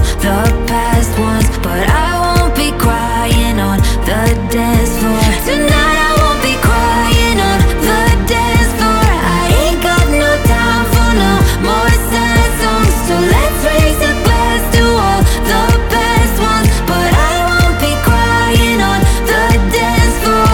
the past ones, but I won't be crying on the dance floor. Tonight I won't be crying on the dance floor. I ain't got no time for no more sad songs, so let's raise a glass to all the past ones, but I won't be crying on the dance floor.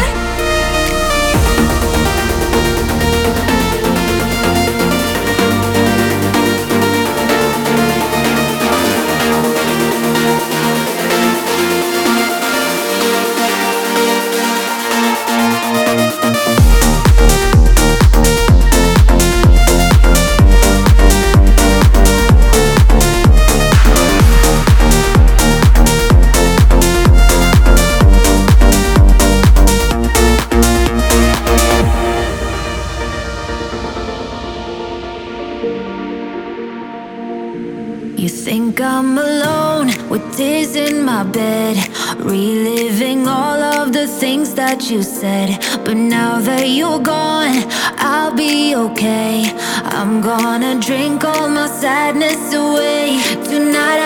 You think I'm alone with tears in my bed, reliving all of the things that you said. But now that you're gone, I'll be okay. I'm gonna drink all my sadness away. Tonight